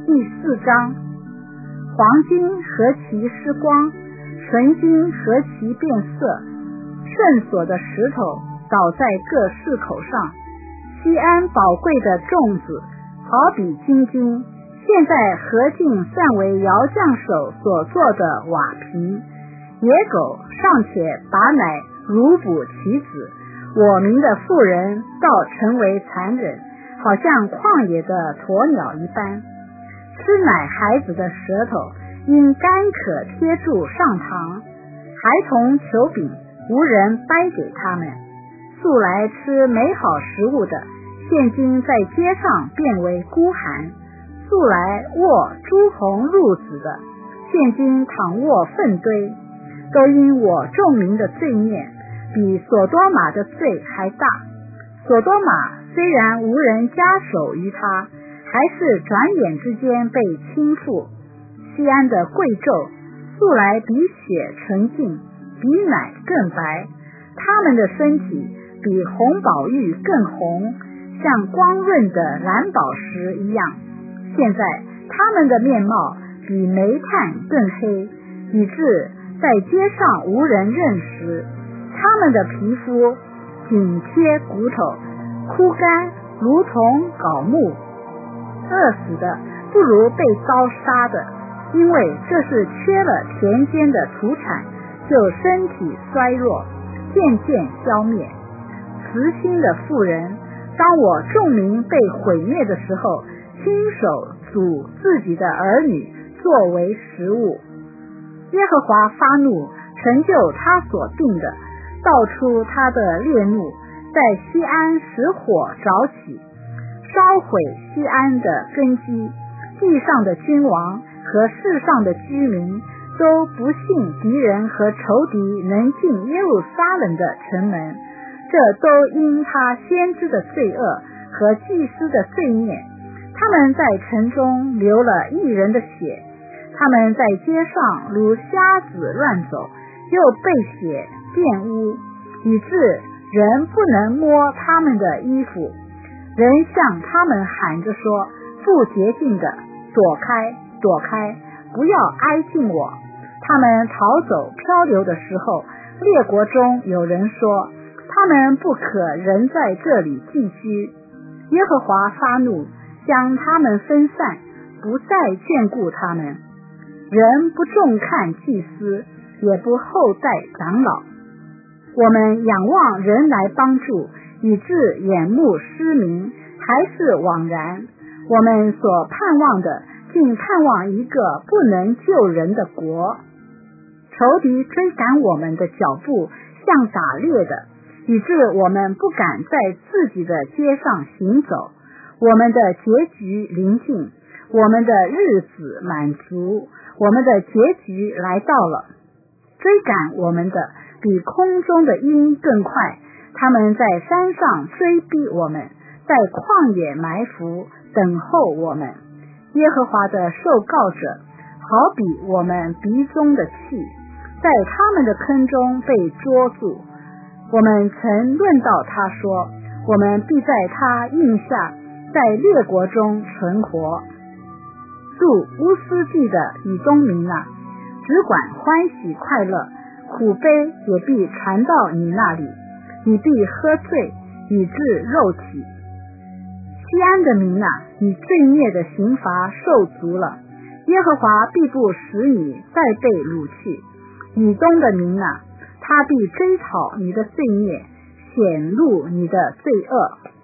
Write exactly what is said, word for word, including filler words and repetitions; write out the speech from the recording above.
第四章，黄金何其失光，纯金何其变色，圣所的石头倒在各市口上，西安宝贵的粽子好比金金，现在何竟散为窑匠手所做的瓦瓶，野狗尚且把奶乳哺其子，我民的妇人倒成为残忍，好像旷野的鸵鸟一般。吃奶孩子的舌头因干渴贴住上膛，孩童求饼无人掰给他们，素来吃美好食物的现今在街上变为孤寒，素来卧朱红褥子的现今躺卧粪堆，都因我众民的罪孽比索多玛的罪还大。索多玛虽然无人加手于他，还是转眼之间被倾覆。西安的贵胄素来比血纯净，比奶更白，他们的身体比红宝玉更红，像光润的蓝宝石一样。现在他们的面貌比煤炭更黑，以致在街上无人认识。他们的皮肤紧贴骨头，枯干如同槁木，饿死的不如被刀杀的，因为这是缺了田间的土产，就身体衰弱，渐渐消灭。慈心的妇人，当我众民被毁灭的时候，亲手煮自己的儿女作为食物。耶和华发怒，成就他所定的，道出他的烈怒，在西安使火着起，烧毁西安的根基。地上的君王和世上的居民都不信敌人和仇敌能进耶路撒冷的城门，这都因他先知的罪恶和祭司的罪孽。他们在城中流了义人的血，他们在街上如瞎子乱走，又被血玷污，以致人不能摸他们的衣服。人向他们喊着说，不洁净的，躲开躲开，不要挨近我。他们逃走漂流的时候，列国中有人说，他们不可仍在这里寄居。耶和华发怒，将他们分散，不再眷顾他们。人不重看祭司，也不厚待长老。我们仰望人来帮助，以致眼目失明，还是枉然。我们所盼望的，竟盼望一个不能救人的国。仇敌追赶我们的脚步像打猎的，以致我们不敢在自己的街上行走。我们的结局临近，我们的日子满足，我们的结局来到了。追赶我们的比空中的鹰更快，他们在山上追逼我们，在旷野埋伏等候我们。耶和华的受告者好比我们鼻中的气，在他们的坑中被捉住。我们曾论到他说，我们必在他印下，在列国中存活。住乌斯地的以东民啊，只管欢喜快乐，苦悲也必传到你那里，你必喝醉，以致肉体。西安的民啊，你罪孽的刑罚受足了，耶和华必不使你再被掳去。以东的民啊，他必追讨你的罪孽，显露你的罪恶。